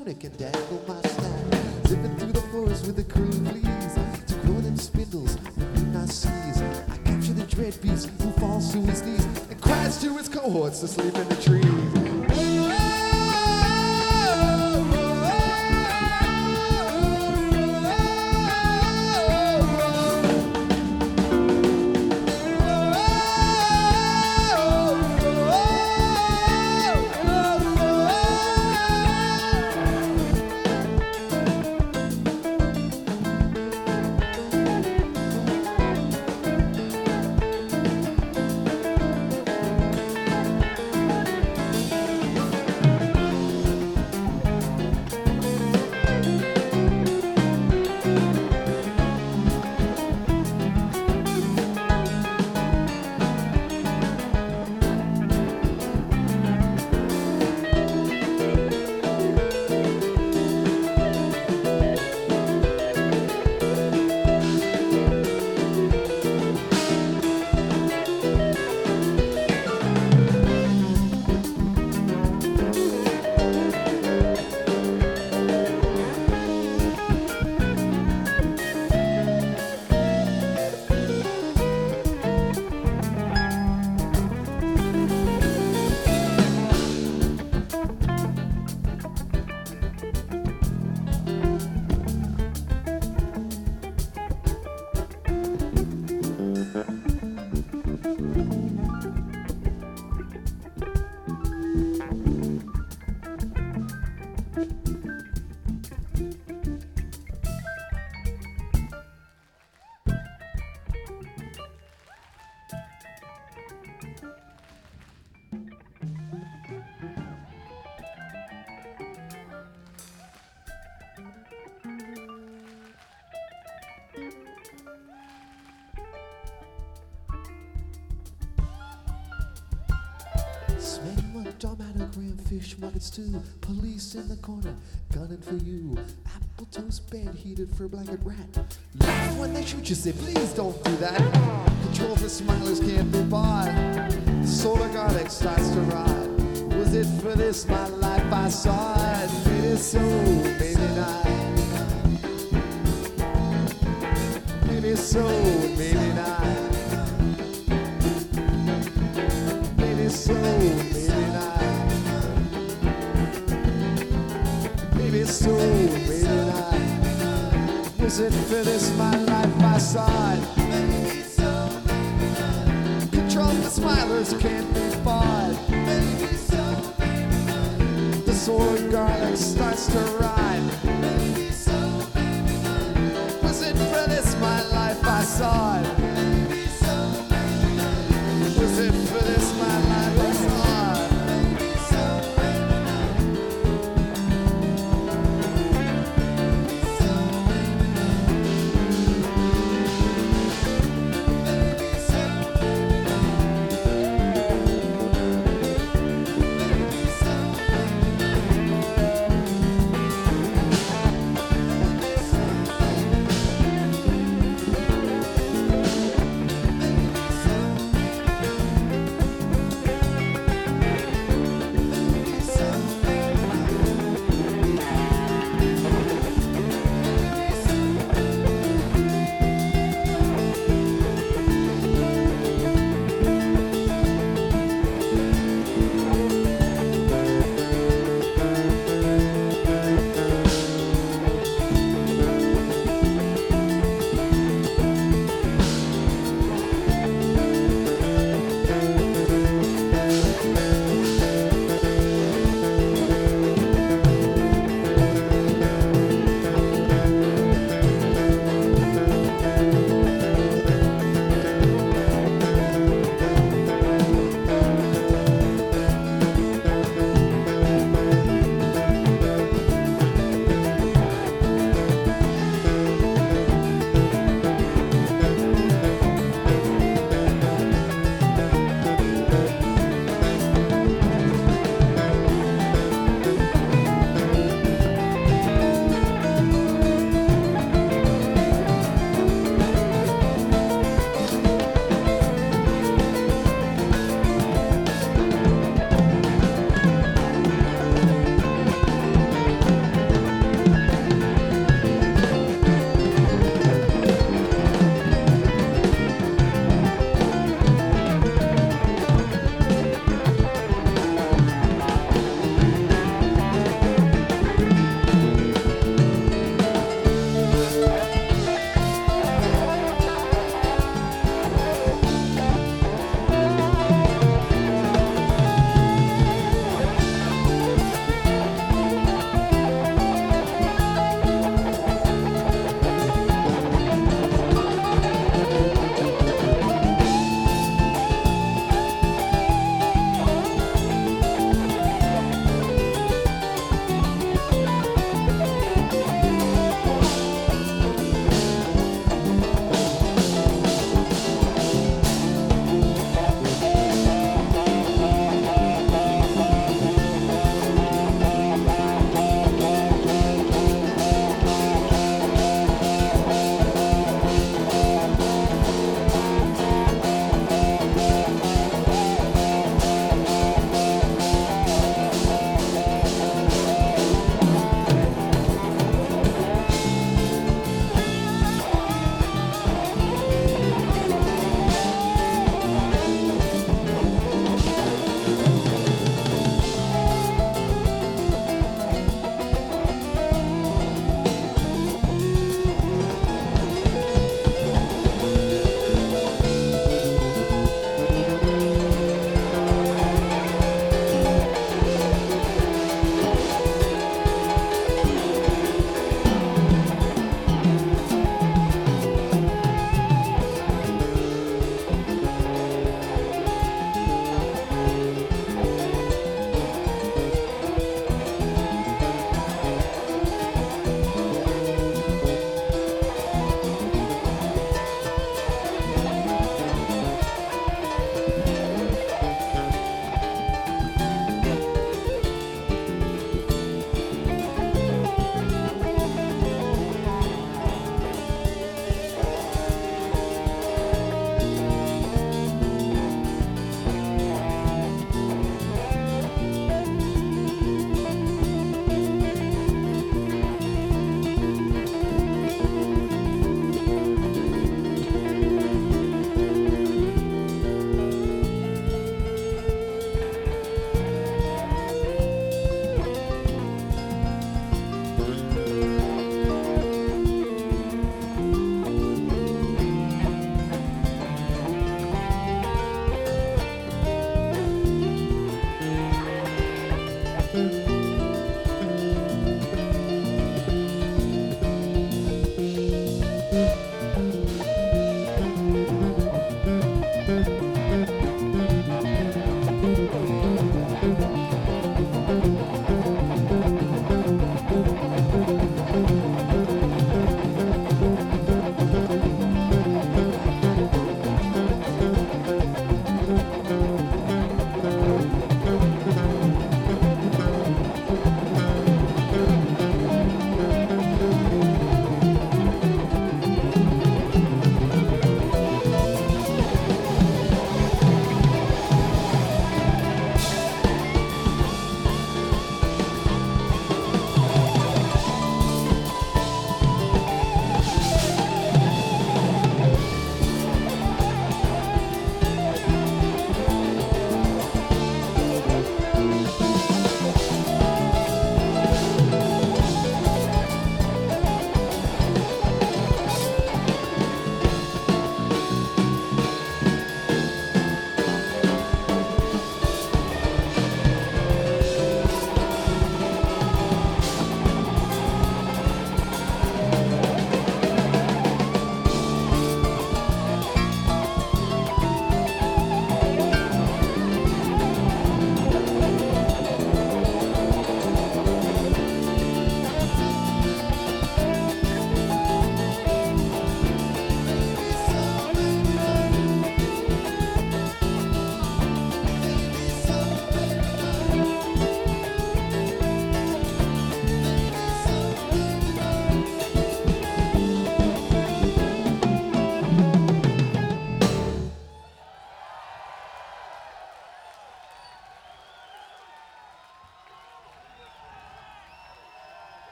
tunic and dangle my staff. Zipping through the forest with the crew fleas to grow them spindles that do not seize. I capture the dread beast who falls to his knees and cries to his cohorts to sleep in the trees. Smell a tomato, graham fish, muggets too. Police in the corner, gunning for you. Apple toast bed heated for a blanket rat. Laugh when they shoot you, say please don't do that. Control for smilers can't be bought. Solar garlic starts to rot. Was it for this my life I saw it? Maybe so, maybe not. Maybe so, maybe not. Maybe so, maybe not. Maybe so, maybe not. Was it for this my life I saw it? Control the smilers can't be bought. The solar garlic starts to rot. Was it for this my life I saw it? Was it for this my life I saw it?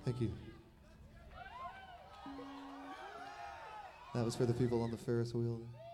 Thank you. That was for the people on the Ferris wheel.